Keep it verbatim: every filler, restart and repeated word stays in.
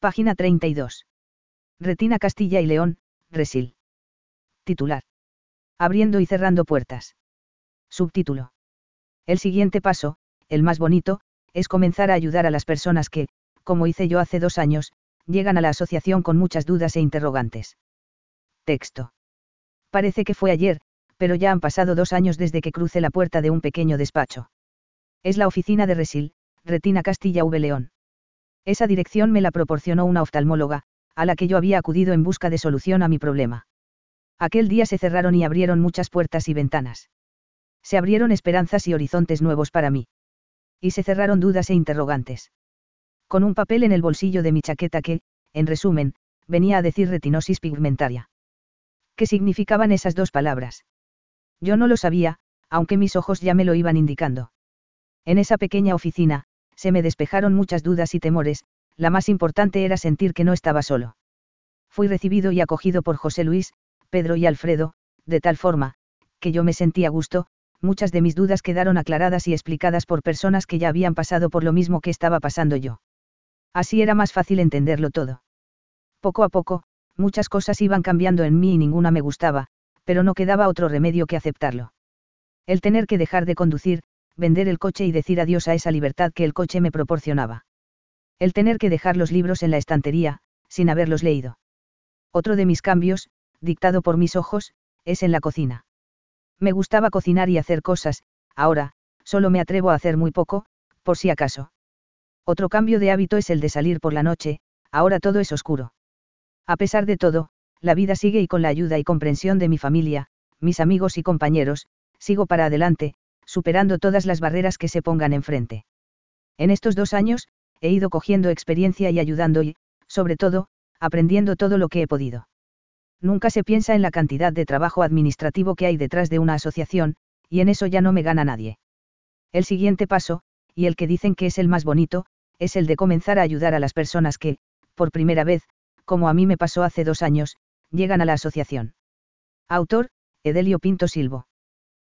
Página treinta y dos. Retina Castilla y León, Resil. Titular. Abriendo y cerrando puertas. Subtítulo. El siguiente paso, el más bonito, es comenzar a ayudar a las personas que, como hice yo hace dos años, llegan a la asociación con muchas dudas e interrogantes. Texto. Parece que fue ayer, pero ya han pasado dos años desde que crucé la puerta de un pequeño despacho. Es la oficina de Resil, Retina Castilla V. León. Esa dirección me la proporcionó una oftalmóloga, a la que yo había acudido en busca de solución a mi problema. Aquel día se cerraron y abrieron muchas puertas y ventanas. Se abrieron esperanzas y horizontes nuevos para mí. Y se cerraron dudas e interrogantes. Con un papel en el bolsillo de mi chaqueta que, en resumen, venía a decir retinosis pigmentaria. ¿Qué significaban esas dos palabras? Yo no lo sabía, aunque mis ojos ya me lo iban indicando. En esa pequeña oficina, se me despejaron muchas dudas y temores, la más importante era sentir que no estaba solo. Fui recibido y acogido por José Luis, Pedro y Alfredo, de tal forma, que yo me sentí a gusto, muchas de mis dudas quedaron aclaradas y explicadas por personas que ya habían pasado por lo mismo que estaba pasando yo. Así era más fácil entenderlo todo. Poco a poco, muchas cosas iban cambiando en mí y ninguna me gustaba, pero no quedaba otro remedio que aceptarlo. El tener que dejar de conducir, vender el coche y decir adiós a esa libertad que el coche me proporcionaba. El tener que dejar los libros en la estantería, sin haberlos leído. Otro de mis cambios, dictado por mis ojos, es en la cocina. Me gustaba cocinar y hacer cosas, ahora, solo me atrevo a hacer muy poco, por si acaso. Otro cambio de hábito es el de salir por la noche, ahora todo es oscuro. A pesar de todo, la vida sigue y con la ayuda y comprensión de mi familia, mis amigos y compañeros, sigo para adelante, superando todas las barreras que se pongan enfrente. En estos dos años, he ido cogiendo experiencia y ayudando y, sobre todo, aprendiendo todo lo que he podido. Nunca se piensa en la cantidad de trabajo administrativo que hay detrás de una asociación, y en eso ya no me gana nadie. El siguiente paso, y el que dicen que es el más bonito, es el de comenzar a ayudar a las personas que, por primera vez, como a mí me pasó hace dos años, llegan a la asociación. Autor, Edelio Pinto Silvo.